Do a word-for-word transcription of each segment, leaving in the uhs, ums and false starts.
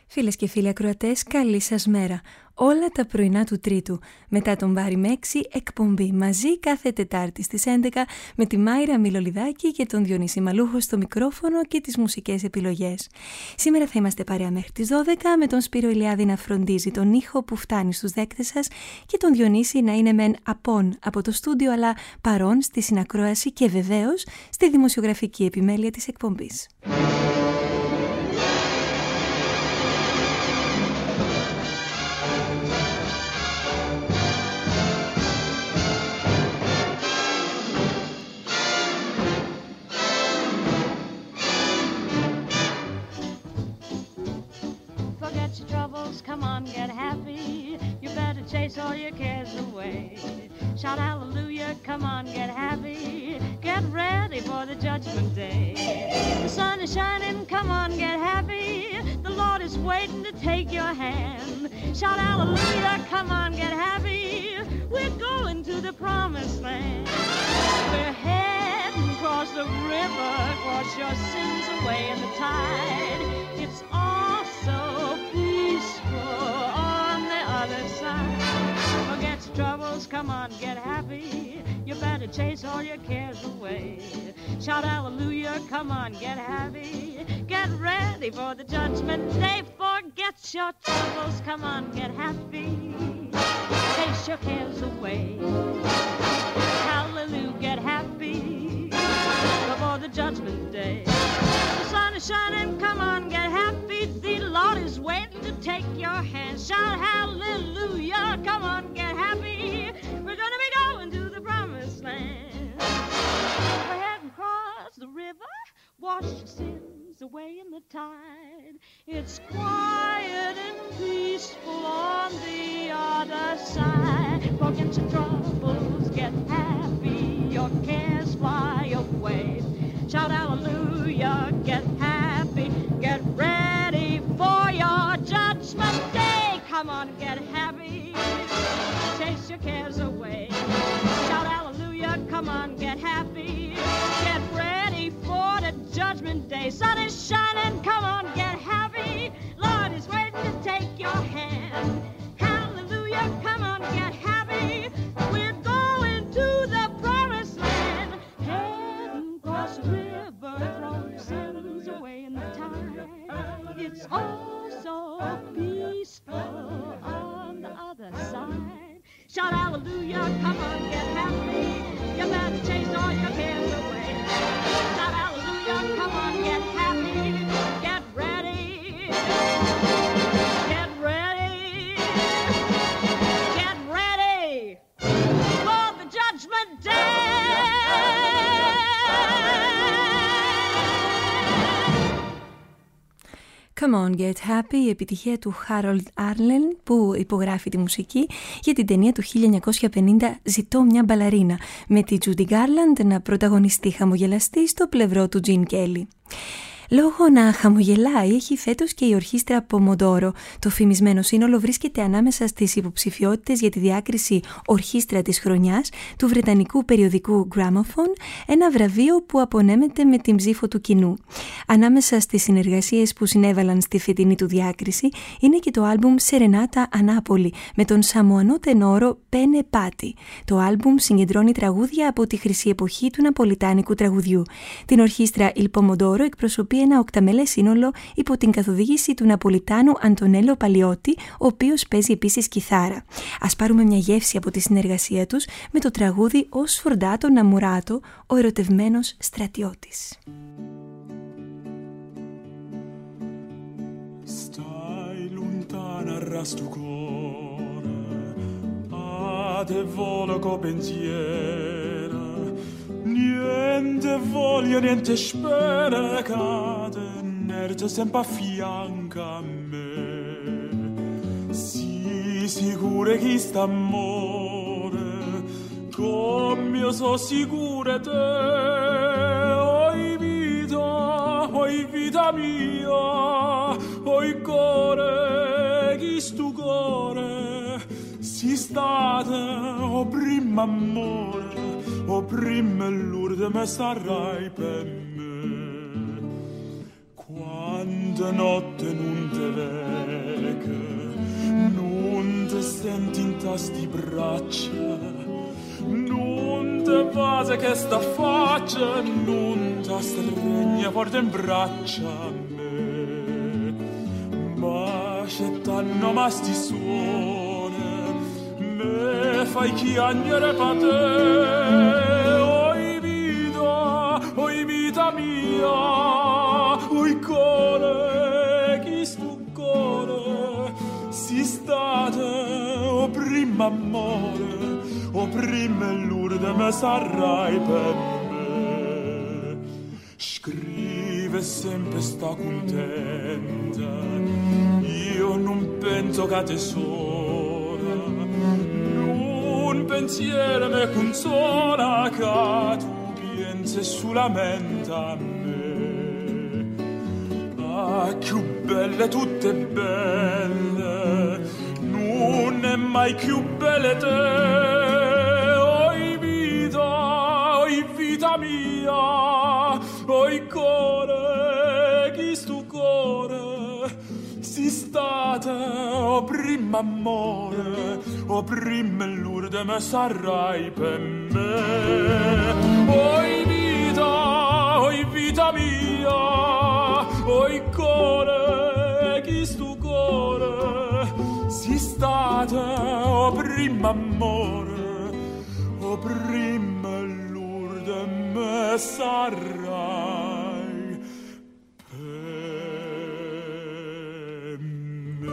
Φίλες και φίλοι ακροατές, καλή σας μέρα. Όλα τα πρωινά του Τρίτου, μετά τον Μπάρι Μέξη, εκπομπή μαζί κάθε Τετάρτη στις έντεκα με τη Μάιρα Μιλολιδάκη και τον Διονύση Μαλούχο στο μικρόφωνο και τις μουσικές επιλογές. Σήμερα θα είμαστε παρέα μέχρι τις δώδεκα με τον Σπύρο Ηλιάδη να φροντίζει τον ήχο που φτάνει στους δέκτες σας και τον Διονύση να είναι μεν απόν από το στούντιο αλλά παρόν στη συνακρόαση και βεβαίως στη δημοσιογραφική επιμέλεια της εκπομπής. Come on, get happy. You better chase all your cares away. Shout hallelujah, come on, get happy. Get ready for the judgment day. The sun is shining, come on, get happy. The Lord is waiting to take your hand. Shout hallelujah, come on, get happy. We're going to the promised land. We're heading across the river, wash your sins away in the tide. It's all so peaceful on the other side. Forget your troubles, come on, get happy. You better chase all your cares away. Shout hallelujah, come on, get happy. Get ready for the judgment day. Forget your troubles, come on, get happy. Chase your cares away. Hallelujah, get happy before the judgment day. The sun is shining, come on, get happy. The Lord is waiting to take your hand. Shout hallelujah, come on, get happy. We're gonna be going to the promised land. We're heading across the river, wash your sins away in the tide. It's quiet and peaceful on the other side. Forget your troubles, get happy, your cares fly away. Shout hallelujah, get happy, get ready for your judgment day. Come on, get happy, chase your cares away. Shout hallelujah, come on, get happy, get ready for the judgment day. Sun is shining, come on, get happy. Lord is waiting to take your hand. Hallelujah, come on, get happy. We're going to the promised land. Heading across the river, throw your sins away in the tide. It's all so peaceful on the other side. Shout hallelujah, come on, get happy. You better chase all your cares away. Shout hallelujah, come on, get happy. Get ready. Get ready. Get ready for the judgment day. Come on, get happy, η επιτυχία του Harold Arlen που υπογράφει τη μουσική για την ταινία του χίλια εννιακόσια πενήντα «Ζητώ μια μπαλαρίνα» με τη Judy Garland να πρωταγωνιστεί χαμογελαστή στο πλευρό του Gene Kelly. Λόγω να χαμογελάει έχει φέτος και η ορχήστρα Pomodoro. Το φημισμένο σύνολο βρίσκεται ανάμεσα στις υποψηφιότητες για τη διάκριση ορχήστρα της χρονιάς του βρετανικού περιοδικού Gramophone, ένα βραβείο που απονέμεται με την ψήφο του κοινού. Ανάμεσα στις συνεργασίες που συνέβαλαν στη φετινή του διάκριση είναι και το άλμπουμ Serenata Ανάπολη με τον Σαμοανό τενόρο Πένε Πάτι. Το άλμπουμ συγκεντρώνει τραγούδια από τη χρυσή εποχή του ναπολιτάνικου τραγουδιού. Την ορχήστρα Il Pomodoro εκπροσωπεί ένα οκταμελές σύνολο υπό την καθοδήγηση του Ναπολιτάνου Αντωνέλο Παλιώτη, ο οποίος παίζει επίσης κιθάρα. Ας πάρουμε μια γεύση από τη συνεργασία τους με το τραγούδι «Ο Σφορντάτο Ναμουράτο», ο ερωτευμένος στρατιώτης. Stai lontana rasto cuore, a te volo co pensiera, niente voglia, niente spera, cade inertia sempre a fianco a me. Sii sicura che st'amore, come io so sicura te, oi vita, oi vita mia, oi cuore, chi stu cuore, si state, o prima amore, o prima l'urde me starai per me. Quante notte non te vedo, senti in tasti braccia, non te vase che sta faccia, non te stregna forte in braccia a me, ma c'è tanno ma sti suone, me fai chiagnere pa te, oi vita, oi vita mia, oi core, chi stu core, si state, o prima amore, o prima l'urde me sarai per me. Scrive sempre sta contenta, io non penso che te sola, non pensiero me consola che tu pensi solamente a me. Ah, più belle tutte belle, non è mai più belle te, oi vita, oi vita mia, oi core, chi stu core, si state, o prima amore, o prima l'urde me sarai per me, oi vita, oi vita mia, oi core, chi stu core, si state, o prima amore, o prima l'urde me sarai per me.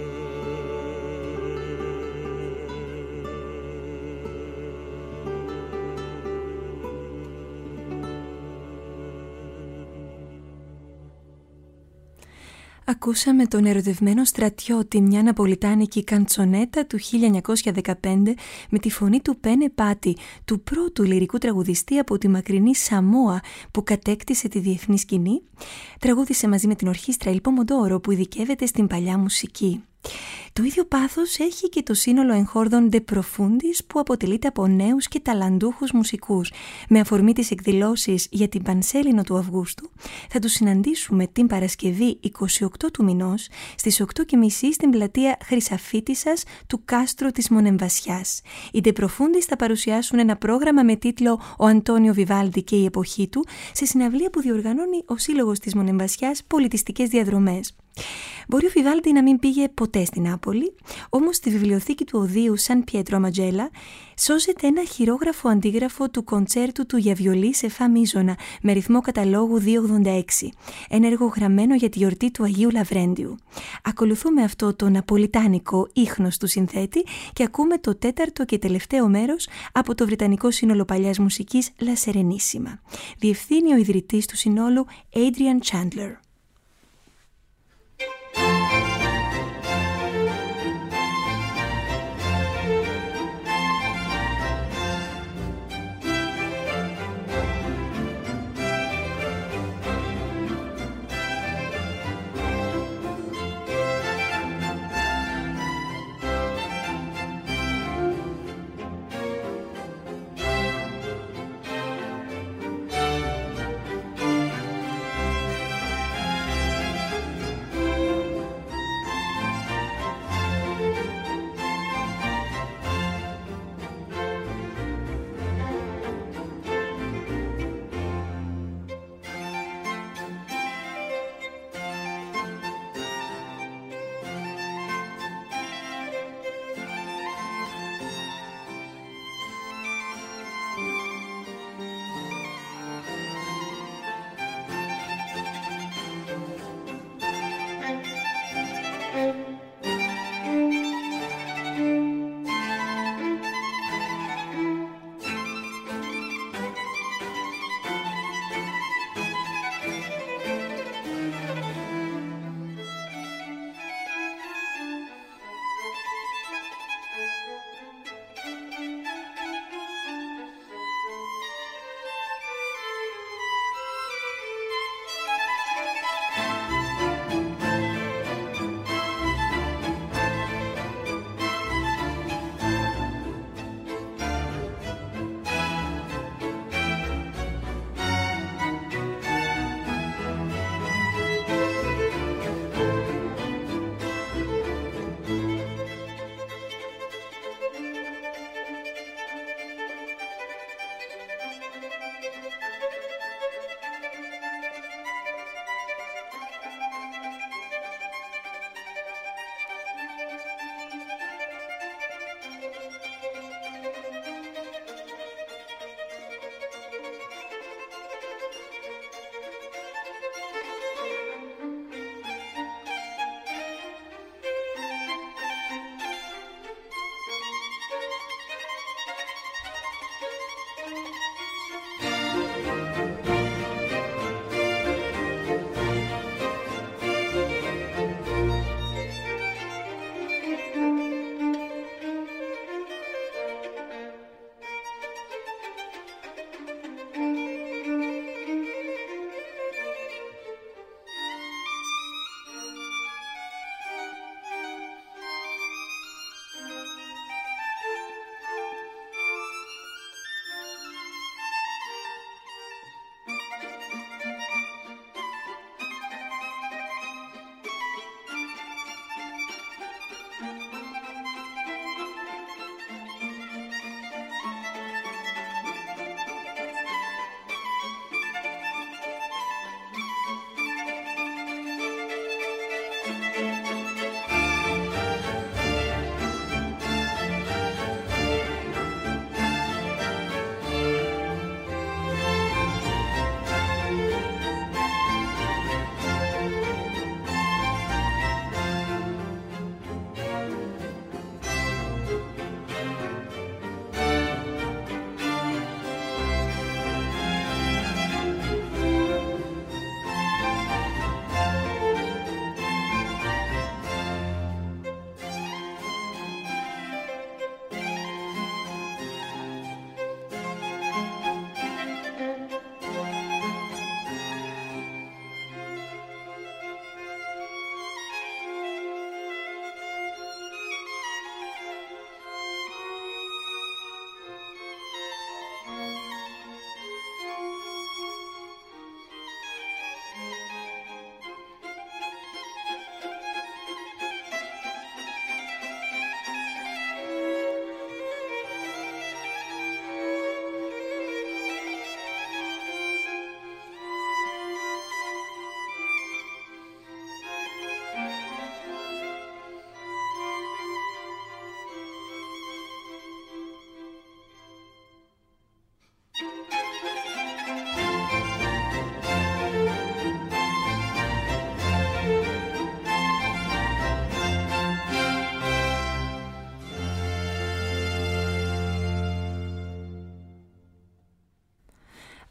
Ακούσαμε τον ερωτευμένο στρατιώτη, μια ναπολιτάνικη καντσονέτα του χίλια εννιακόσια δεκαπέντε με τη φωνή του Πένε Πάτι, του πρώτου λυρικού τραγουδιστή από τη μακρινή Σαμόα που κατέκτησε τη διεθνή σκηνή. Τραγούδισε μαζί με την ορχήστρα Il Pomodoro που ειδικεύεται στην παλιά μουσική. Το ίδιο πάθος έχει και το σύνολο εγχόρδων De Profundis που αποτελείται από νέους και ταλαντούχους μουσικούς. Με αφορμή τις εκδηλώσεις για την Πανσέλινο του Αυγούστου θα τους συναντήσουμε την Παρασκευή εικοστή όγδοη του μηνός στις οκτώ και μισή στην πλατεία Χρυσαφίτισσας του κάστρου της Μονεμβασιάς. Οι De Profundis θα παρουσιάσουν ένα πρόγραμμα με τίτλο «Ο Αντώνιο Βιβάλντι και η εποχή του» σε συναυλία που διοργανώνει ο Σύλλογος της Μονεμβασιάς Πολιτιστικές Διαδρομές. Μπορεί ο Βιβάλντι να μην πήγε ποτέ στην Νάπολη, όμως στη βιβλιοθήκη του οδείου Σαν Πιέτρο Ματζέλα σώζεται ένα χειρόγραφο αντίγραφο του κοντσέρτου του για βιολί σε φα μίζωνα με ρυθμό καταλόγου διακόσια ογδόντα έξι, ένα έργο γραμμένο για τη γιορτή του Αγίου Λαβρέντιου. Ακολουθούμε αυτό το ναπολιτάνικο ίχνος του συνθέτη και ακούμε το τέταρτο και τελευταίο μέρος από το Βρετανικό Σύνολο Παλιάς Μουσικής La Serenissima. Διευθύνει ο ιδρυτής του συνόλου Adrian Chandler.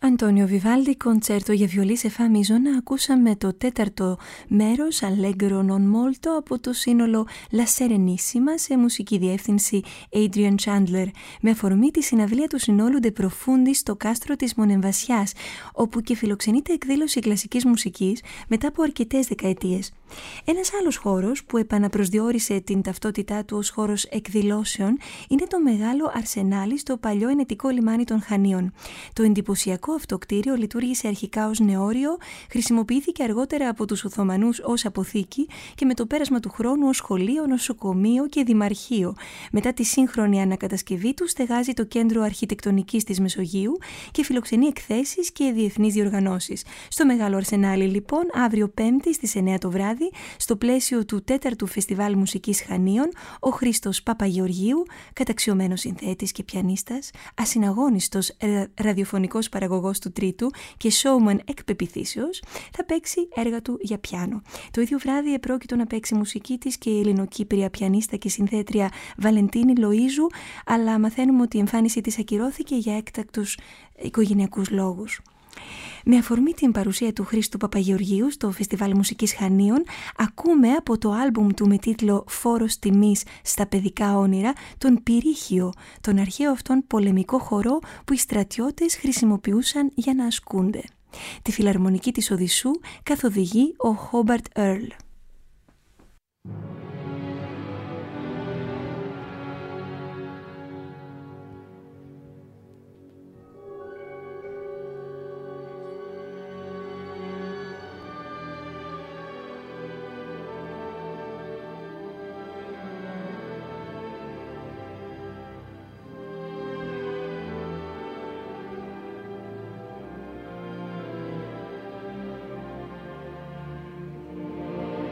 Αντώνιο Βιβάλντι, κοντσέρτο για βιολί σε φα μείζωνα. Ακούσαμε το τέταρτο μέρος, Allegro non molto, από το σύνολο La Serenissima, σε μουσική διεύθυνση Adrian Chandler, με αφορμή τη συναυλία του συνόλου De Profundis στο κάστρο της Μονεμβασιάς, όπου και φιλοξενείται εκδήλωση κλασικής μουσικής μετά από αρκετές δεκαετίες. Ένας άλλος χώρος που επαναπροσδιορίσε την ταυτότητά του ως χώρος εκδηλώσεων είναι το μεγάλο αρσενάλι στο παλιό ενετικό λιμάνι των Χανίων. Το εντυπωσιακό αυτό κτίριο λειτουργήσε αρχικά ως νεόριο, χρησιμοποιήθηκε αργότερα από τους Οθωμανούς ως αποθήκη και με το πέρασμα του χρόνου ως σχολείο, νοσοκομείο και δημαρχείο. Μετά τη σύγχρονη ανακατασκευή του στεγάζει το κέντρο αρχιτεκτονικής της Μεσογείου και φιλοξενεί εκθέσεις και διεθνείς διοργανώσεις. Στο μεγάλο αρσενάλι λοιπόν, αύριο Πέμπτη στις εννιά το βράδυ, στο πλαίσιο του τέταρτου Φεστιβάλ Μουσικής Χανίων, ο Χρήστος Παπαγεωργίου, καταξιωμένος συνθέτης και πιανίστας, ασυναγώνιστος ραδιοφωνικός παραγωγός του τρίτου και showman εκ πεποιθήσεως, θα παίξει έργα του για πιάνο. Το ίδιο βράδυ επρόκειτο να παίξει μουσική της και η Ελληνοκύπρια πιανίστα και συνθέτρια Βαλεντίνη Λοΐζου, αλλά μαθαίνουμε ότι η εμφάνισή της ακυρώθηκε για έκτακτους οικογενειακούς λόγους. Με αφορμή την παρουσία του Χρήστου Παπαγεωργίου στο Φεστιβάλ Μουσικής Χανίων, ακούμε από το άλμπουμ του με τίτλο «Φόρος τιμής στα παιδικά όνειρα» τον Πυρίχιο, τον αρχαίο αυτόν πολεμικό χορό που οι στρατιώτες χρησιμοποιούσαν για να ασκούνται. Τη φιλαρμονική της Οδυσσού καθοδηγεί ο Χόμπαρτ Έρλ. Thank you.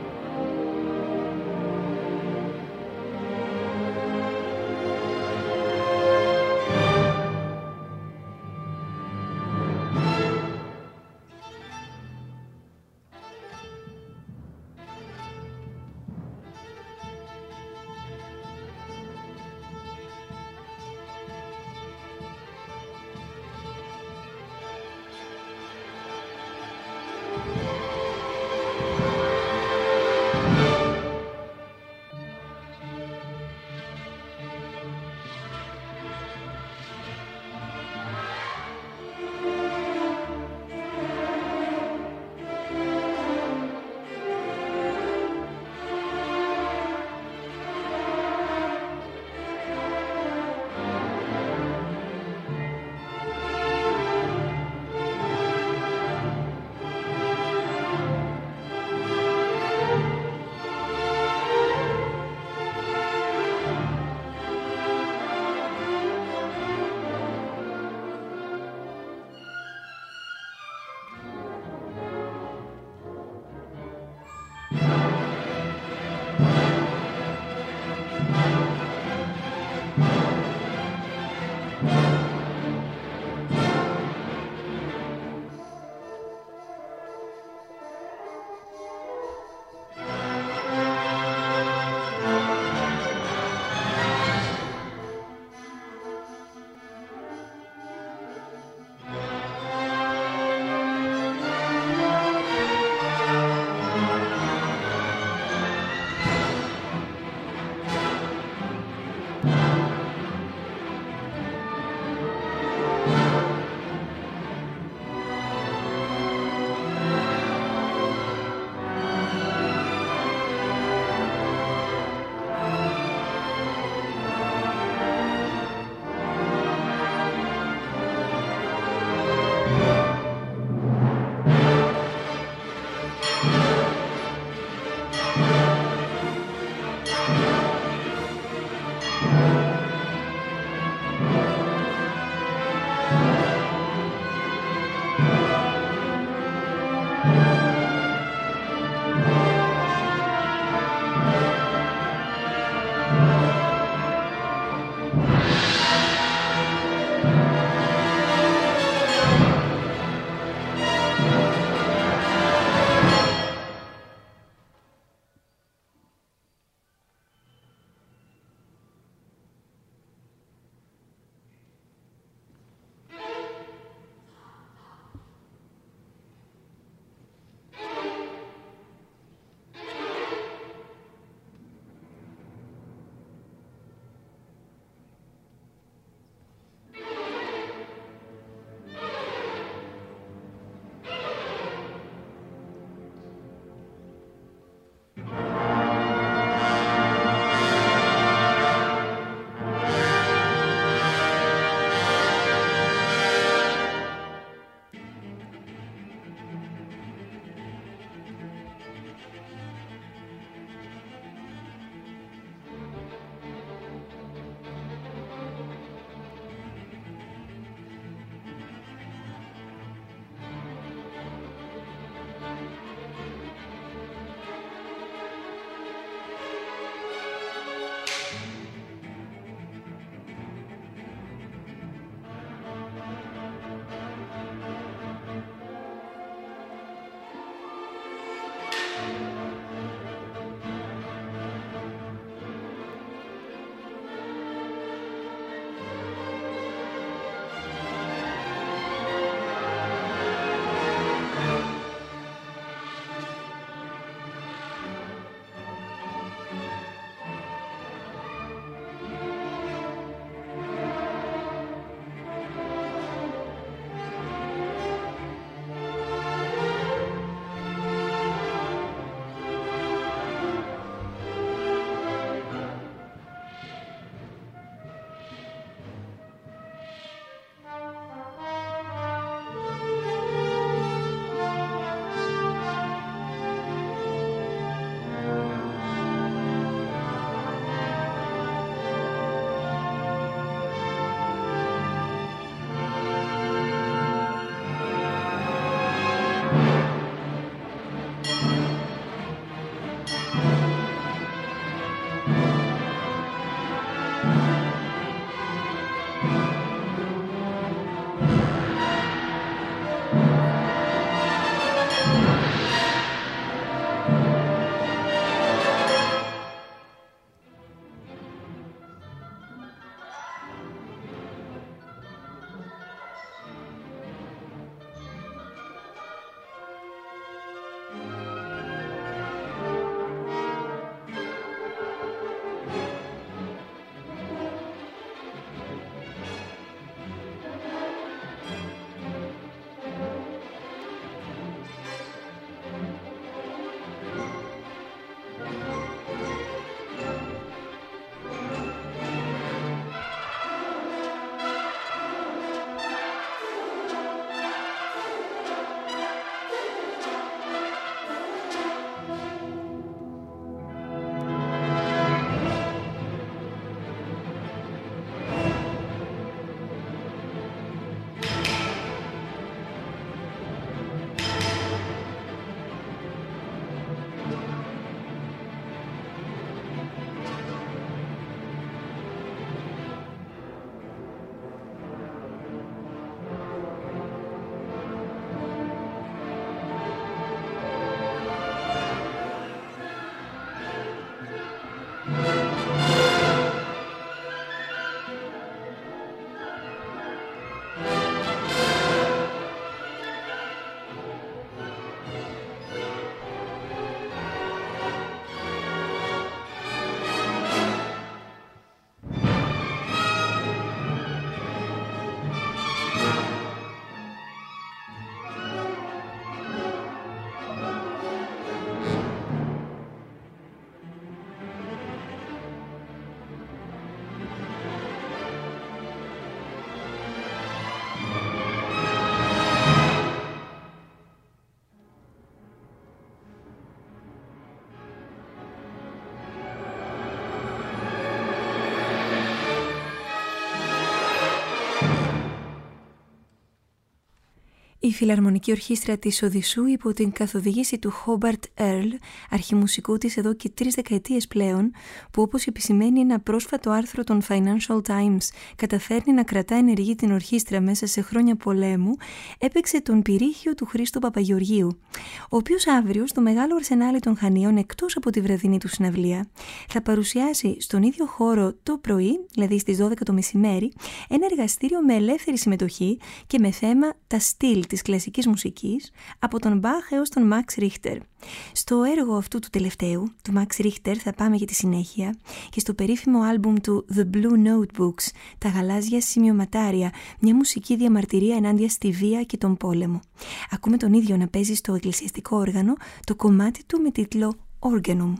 Η Φιλαρμονική Ορχήστρα της Οδυσσού υπό την καθοδήγηση του Χόμπαρτ Έρλ, αρχιμουσικού της εδώ και τρεις δεκαετίες πλέον, που όπως επισημαίνει ένα πρόσφατο άρθρο των Financial Times καταφέρνει να κρατά ενεργή την ορχήστρα μέσα σε χρόνια πολέμου, έπαιξε τον πυρήχιο του Χρήστο Παπαγεωργίου, ο οποίος αύριο στο μεγάλο αρσενάλι των Χανίων, εκτός από τη βραδινή του συναυλία, θα παρουσιάσει στον ίδιο χώρο το πρωί, δηλαδή στις δώδεκα το μεσημέρι, ένα εργαστήριο με ελεύθερη συμμετοχή και με θέμα τα στυλ της κλασικής μουσικής, από τον Μπαχ έως τον Μαξ Ρίχτερ. Στο έργο αυτού του τελευταίου, του Μαξ Ρίχτερ, θα πάμε για τη συνέχεια και στο περίφημο άλμπουμ του The Blue Notebooks, τα γαλάζια σημειωματάρια, μια μουσική διαμαρτυρία ενάντια στη βία και τον πόλεμο. Ακούμε τον ίδιο να παίζει στο εκκλησιαστικό όργανο το κομμάτι του με τίτλο Organum.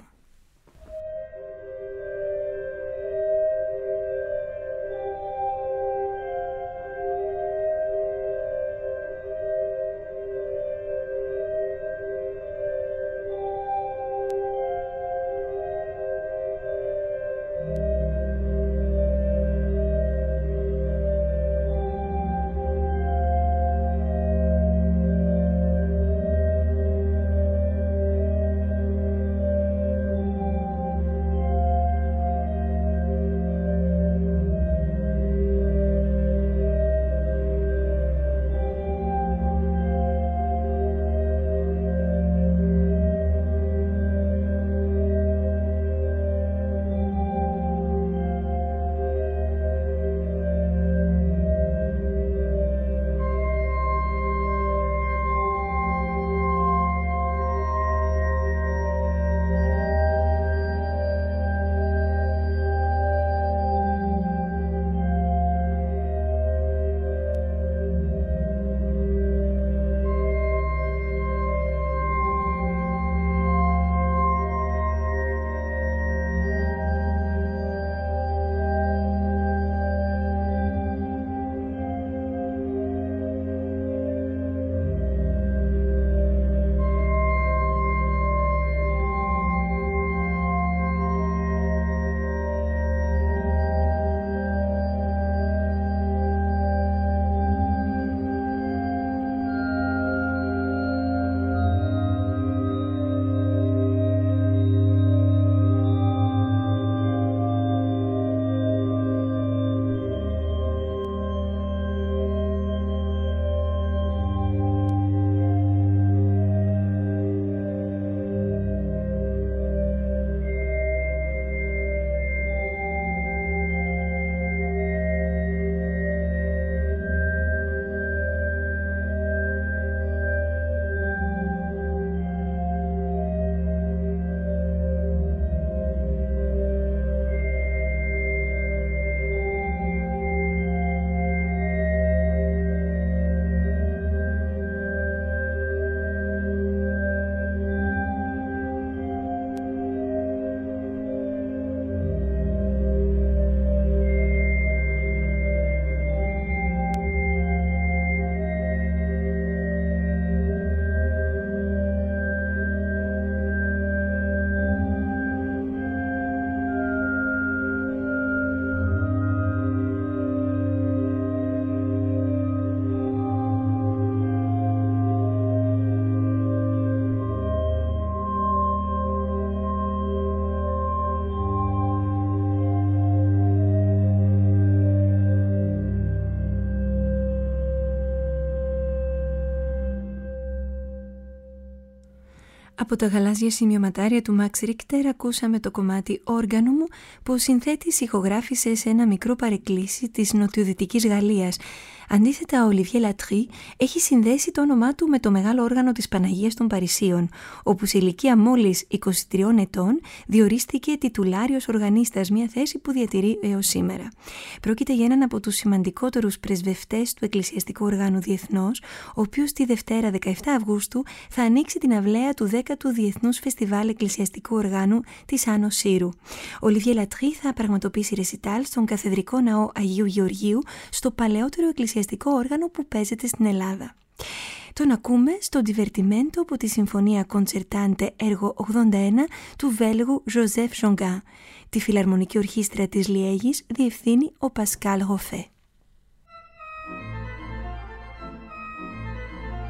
Από τα γαλάζια σημειωματάρια του Μαξ Ρίχτερ ακούσαμε το κομμάτι Organum που ο συνθέτης ηχογράφησε σε ένα μικρό παρεκκλήσι της νοτιοδυτικής Γαλλίας. Αντίθετα, ο Olivier Latry έχει συνδέσει το όνομά του με το μεγάλο όργανο της Παναγίας των Παρισίων, όπου σε ηλικία μόλις είκοσι τριών ετών διορίστηκε τιτουλάριος οργανίστας, μια θέση που διατηρεί έως σήμερα. Πρόκειται για έναν από τους σημαντικότερους πρεσβευτές του εκκλησιαστικού οργάνου διεθνώς, ο οποίος τη Δευτέρα δεκαεφτά Αυγούστου θα ανοίξει την αυλαία του δέκατου Διεθνούς Φεστιβάλ Εκκλησιαστικού Οργάνου της Άνω Σύρου. Ο Olivier Latry θα πραγματοποιήσει ρεσιτάλ στον Καθεδρικό Ναό Αγίου Γεωργίου, στο παλαιότερο εκκλησιαστικό όργανο που παίζεται στην Ελλάδα. Τον ακούμε στο Divertimento από τη Συμφωνία Concertante έργο ογδόντα ένα του Βέλγου Joseph Jonga. Τη Φιλαρμονική Ορχήστρα της Λιέγης διευθύνει ο Πασκάλ Ροφέ.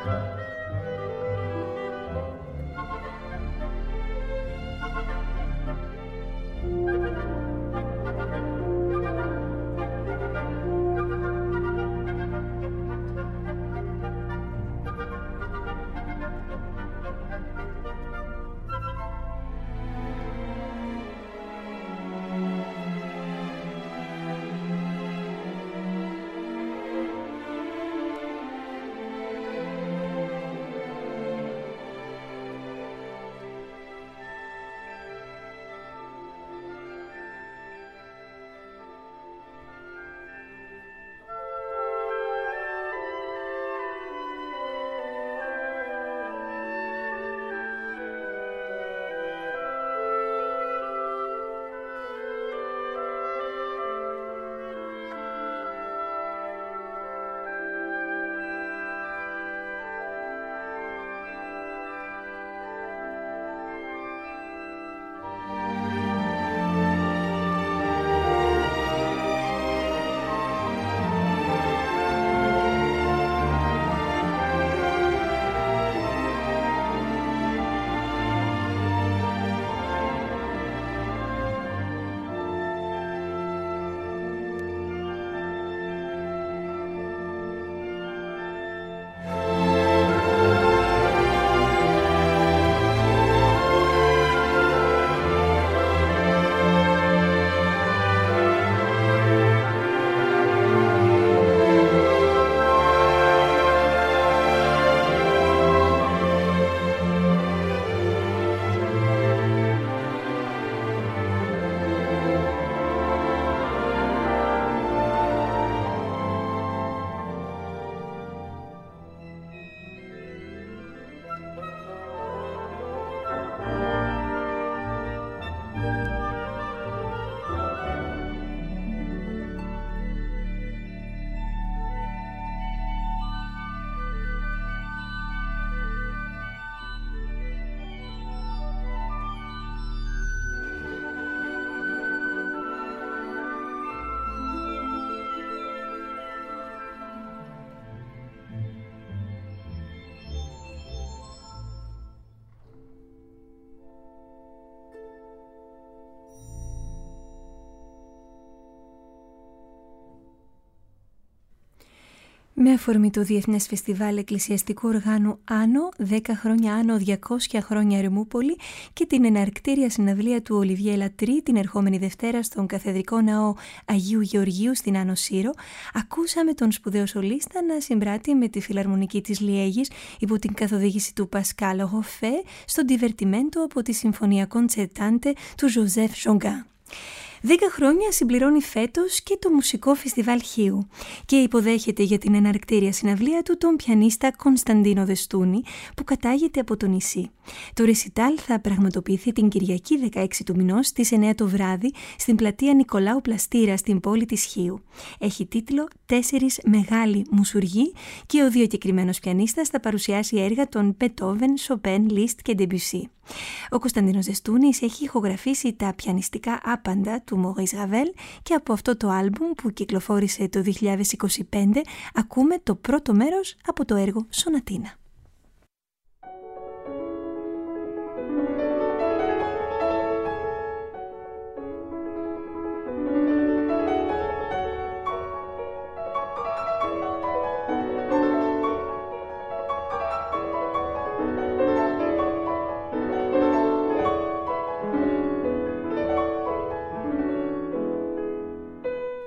Με αφορμή το Διεθνές Φεστιβάλ Εκκλησιαστικού Οργάνου Άνω, δέκα χρόνια Άνω, διακόσια χρόνια Ερμούπολη και την εναρκτήρια συναυλία του Ολιβιέ Λατρί την ερχόμενη Δευτέρα στον Καθεδρικό Ναό Αγίου Γεωργίου στην Άνω Σύρο, ακούσαμε τον σπουδαίο σολίστα να συμπράττει με τη Φιλαρμονική της Λιέγης υπό την καθοδήγηση του Πασκάλ Γοφέ στο ντιβερτιμέντο από τη Συμφωνία Κοντσερτάντε του Ζωζέφ Ζογκάν. Δέκα χρόνια συμπληρώνει φέτος και το Μουσικό Φεστιβάλ Χίου και υποδέχεται για την εναρκτήρια συναυλία του τον πιανίστα Κωνσταντίνο Δεστούνη που κατάγεται από το νησί. Το ρεσιτάλ θα πραγματοποιηθεί την Κυριακή δεκαέξι του μηνός στις εννιά το βράδυ στην πλατεία Νικολάου Πλαστήρα στην πόλη της Χίου. Έχει τίτλο «Τέσσερις μεγάλοι μουσουργοί» και ο διακεκριμένος πιανίστας θα παρουσιάσει έργα των Μπετόβεν, Σοπέν, Λίστ και Ντεμπιουσί. Ο Κωνσταντίνος Δεστούνης έχει ηχογραφήσει τα πιανιστικά άπαντα του Μωρίς Ραβέλ και από αυτό το άλμπουμ που κυκλοφόρησε το δύο χιλιάδες είκοσι πέντε ακούμε το πρώτο μέρος από το έργο Σονατίνα.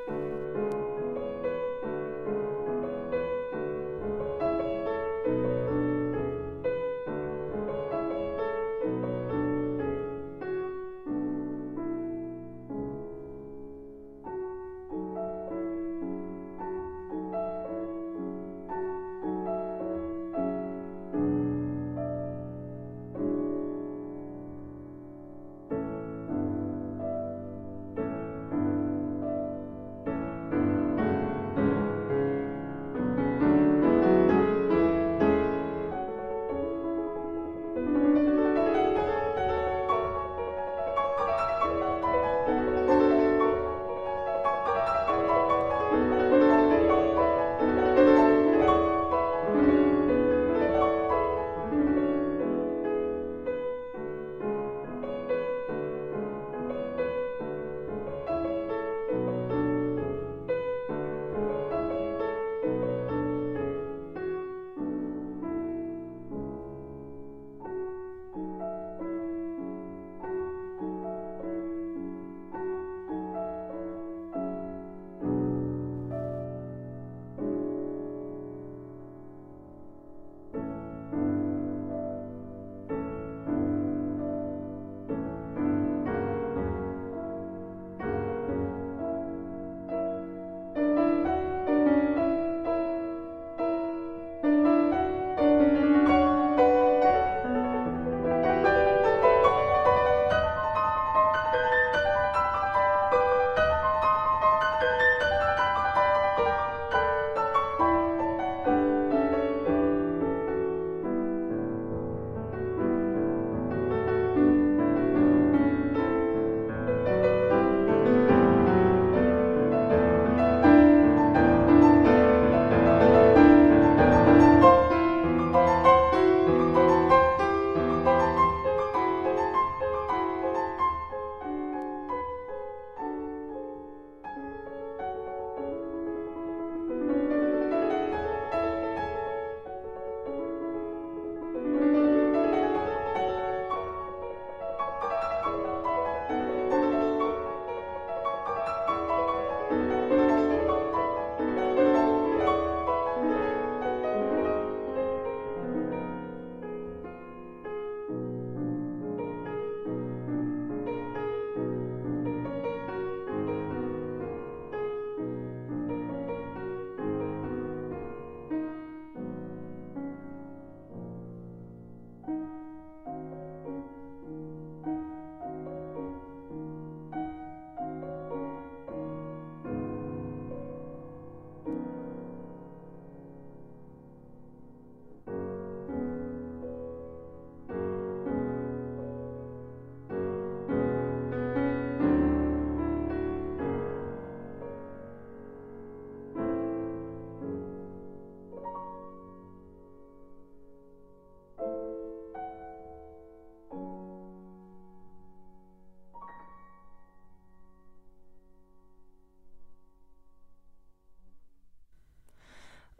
Thank you.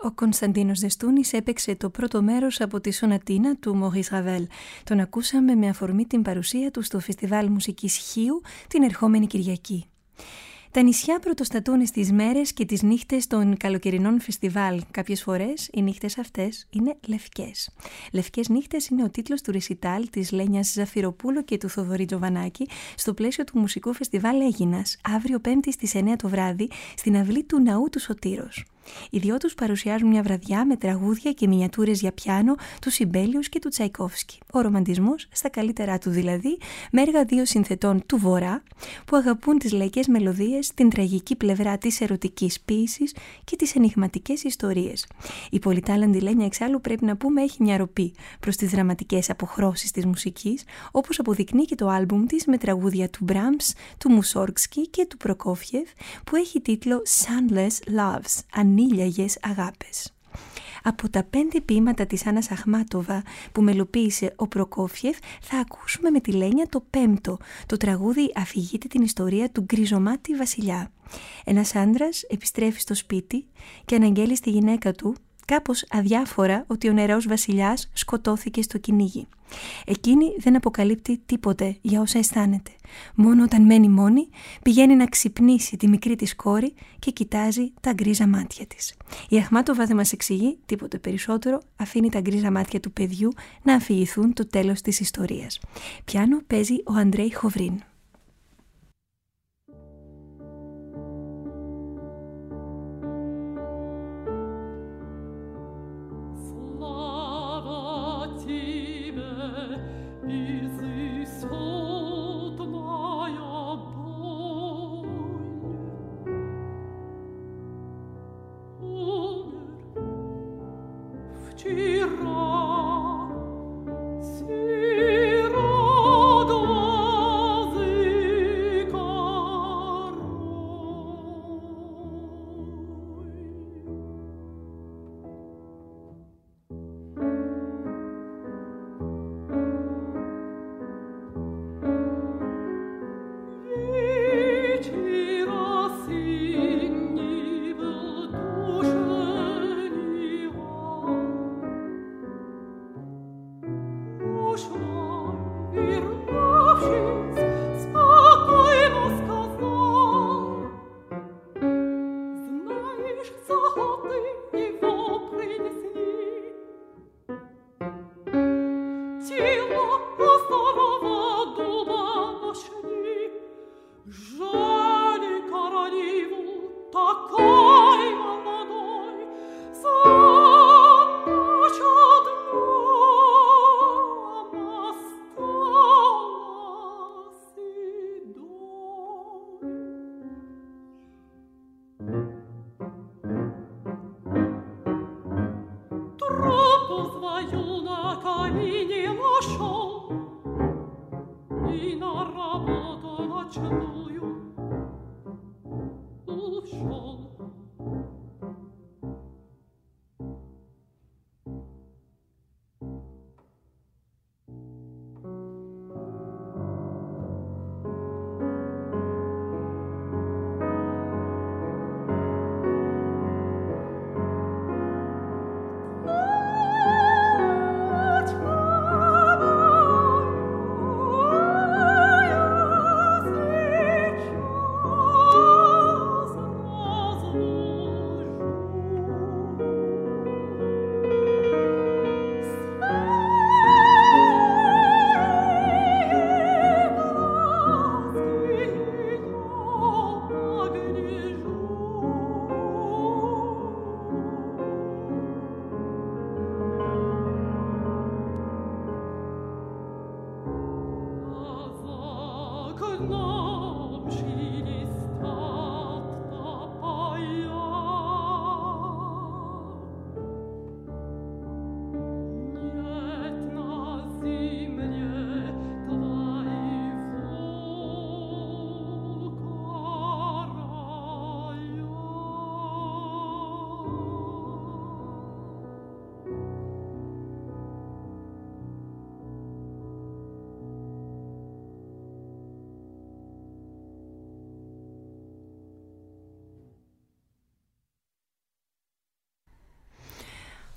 ο Κωνσταντίνος Δεστούνης έπαιξε το πρώτο μέρος από τη Σονατίνα του Μωρίς Ραβέλ. Τον ακούσαμε με αφορμή την παρουσία του στο Φεστιβάλ Μουσικής Χίου την ερχόμενη Κυριακή. Τα νησιά πρωτοστατούν στις μέρες και τις νύχτες των καλοκαιρινών φεστιβάλ. Κάποιες φορές οι νύχτες αυτές είναι λευκές. Λευκές νύχτες είναι ο τίτλος του ρεσιτάλ της Λένιας Ζαφυροπούλου και του Θοδωρή Τζοβανάκη στο πλαίσιο του μουσικού φεστιβάλ Έγινας, αύριο Πέμπτη στις εννιά το βράδυ στην αυλή του Ναού του Σωτήρος. Οι δυο τους παρουσιάζουν μια βραδιά με τραγούδια και μινιατούρες για πιάνο του Σιμπέλιους και του Τσαϊκόφσκι. Ο ρομαντισμός στα καλύτερά του δηλαδή, με έργα δύο συνθετών του Βορρά που αγαπούν τις λαϊκές μελωδίες, την τραγική πλευρά της ερωτικής ποίησης και τις ενιγματικές ιστορίες. Η πολυτάλαντη Λένια εξάλλου πρέπει να πούμε έχει μια ροπή προς τις δραματικές αποχρώσεις της μουσικής, όπως αποδεικνύει και το άλμπουμ της με τραγούδια του Μπράμς, του Μουσόργκσκι και του Προκόφιεφ που έχει τίτλο Sunless Loves, ανήλιαγες αγάπες. Από τα πέντε ποίηματα της Άννας Αχμάτοβα που μελοποίησε ο Προκόφιεφ θα ακούσουμε με τη Λένια το πέμπτο. Το τραγούδι αφηγείται την ιστορία του γκριζομάτι βασιλιά. Ένας άντρας επιστρέφει στο σπίτι και αναγγέλει στη γυναίκα του κάπως αδιάφορα ότι ο νεαρός βασιλιάς σκοτώθηκε στο κυνήγι. Εκείνη δεν αποκαλύπτει τίποτε για όσα αισθάνεται. Μόνο όταν μένει μόνη πηγαίνει να ξυπνήσει τη μικρή της κόρη και κοιτάζει τα γκρίζα μάτια της. Η Αχμάτοβα δεν μας εξηγεί τίποτε περισσότερο, αφήνει τα γκρίζα μάτια του παιδιού να αφηγηθούν το τέλος της ιστορίας. Πιάνο παίζει ο Αντρέι Χοβρίν.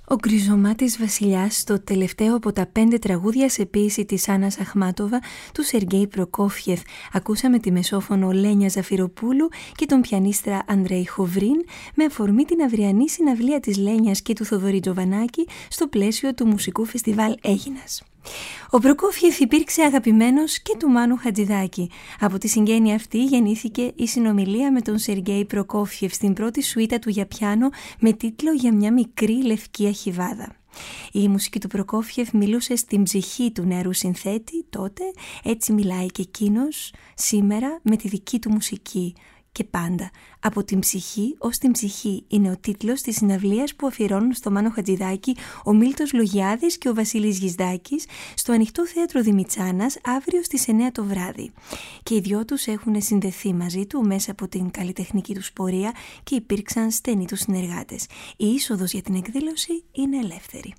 Ο Γκριζομάτης Βασιλιάς, το τελευταίο από τα πέντε τραγούδια σε ποίηση της Άννας Αχμάτοβα του Σεργέη Προκόφιεφ. Ακούσαμε τη μεσόφωνο Λένια Ζαφυροπούλου και τον πιανίστρα Ανδρέη Χοβρίν με αφορμή την αυριανή συναυλία της Λένιας και του Θοδωρή Τζοβανάκη στο πλαίσιο του μουσικού φεστιβάλ Έγινας. Ο Προκόφιεφ υπήρξε αγαπημένος και του Μάνου Χατζηδάκη. Από τη συγγένεια αυτή γεννήθηκε η συνομιλία με τον Σεργέη Προκόφιεφ στην πρώτη σουίτα του για πιάνο με τίτλο «Για μια μικρή λευκή αχιβάδα». Η μουσική του Προκόφιεφ μιλούσε στην ψυχή του νεαρού συνθέτη τότε, έτσι μιλάει και εκείνος σήμερα με τη δική του μουσική. Και πάντα, από την ψυχή ως την ψυχή είναι ο τίτλος της συναυλίας που αφιερώνουν στο Μάνο Χατζηδάκη ο Μίλτος Λογιάδης και ο Βασίλης Γυσδάκης στο Ανοιχτό Θέατρο Δημητσάνας αύριο στις εννιά το βράδυ. Και οι δυο τους έχουν συνδεθεί μαζί του μέσα από την καλλιτεχνική τους πορεία και υπήρξαν στενοί τους συνεργάτες. Η είσοδος για την εκδήλωση είναι ελεύθερη.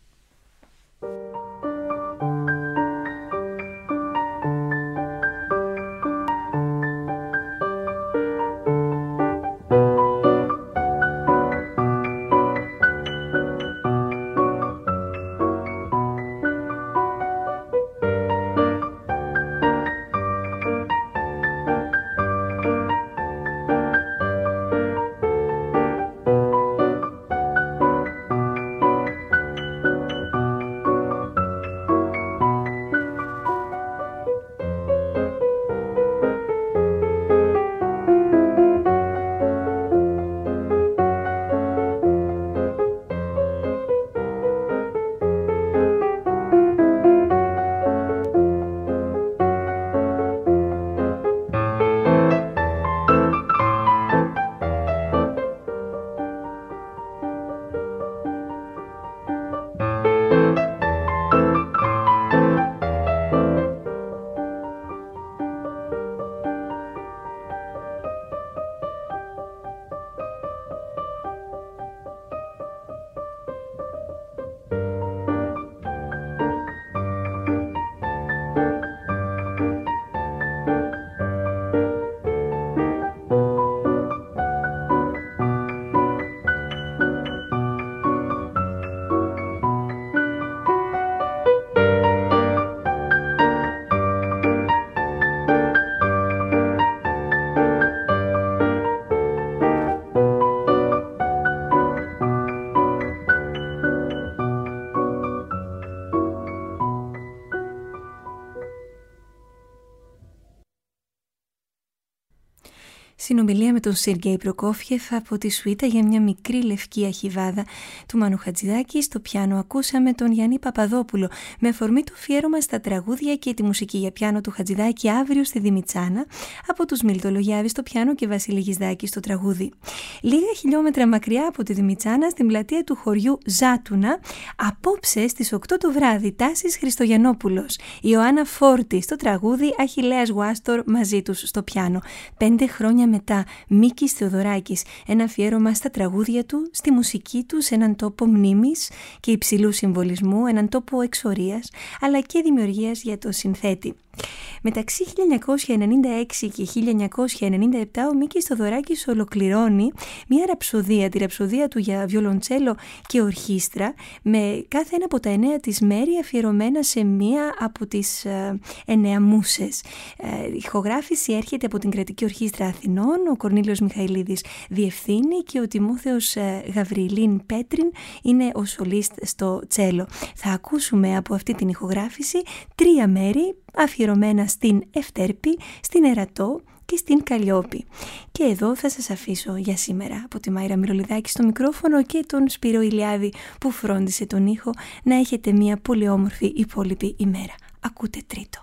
Συνομιλία με τον Σεργέη Προκόφιεφ από τη σουίτα για μια μικρή λευκή αχιβάδα του Μάνου Χατζηδάκη. Στο πιάνο ακούσαμε τον Γιάννη Παπαδόπουλο με αφορμή το αφιέρωμα στα τραγούδια και τη μουσική για πιάνο του Χατζηδάκη αύριο στη Δημητσάνα από τους Μίλτο Λογιάδη στο πιάνο και Βασίλη Γυσδάκη στο τραγούδι. Λίγα χιλιόμετρα μακριά από τη Δημητσάνα, στην πλατεία του χωριού Ζάτουνα, απόψε στις οκτώ το βράδυ, Τάσης Χριστογιαννόπουλος, Ιωάννα Φόρτη στο τραγούδι, Αχιλλέας Γουάστορ μαζί τους στο πιάνο. Πέντε χρόνια μετά, Μίκης Θεοδωράκης, ένα αφιέρωμα στα τραγούδια του, στη μουσική του, σε έναν τόπο μνήμης και υψηλού συμβολισμού, έναν τόπο εξορίας, αλλά και δημιουργίας για το συνθέτη. Μεταξύ χίλια εννιακόσια ενενήντα έξι και χίλια εννιακόσια ενενήντα επτά ο Μίκης Θεοδωράκης ολοκληρώνει μια ραψοδία, τη ραψοδία του για βιολοντσέλο και ορχήστρα, με κάθε ένα από τα εννέα της μέρη αφιερωμένα σε μία από τις ε, εννέα μούσες. Ε, η ηχογράφηση έρχεται από την Κρατική Ορχήστρα Αθηνών, ο Κορνήλιος Μιχαηλίδης διευθύνει και ο Τιμόθεος ε, Γαβριλίν Πέτριν είναι ο σολίστ στο τσέλο. Θα ακούσουμε από αυτή την ηχογράφηση τρία μέρη αφιερωμένα στην Ευτέρπη, στην Ερατό και στην Καλλιόπη. Και εδώ θα σας αφήσω για σήμερα από τη Μάιρα Μυρολιδάκη στο μικρόφωνο και τον Σπύρο Ηλιάδη που φρόντισε τον ήχο. Να έχετε μια πολύ όμορφη υπόλοιπη ημέρα. Ακούτε τρίτο.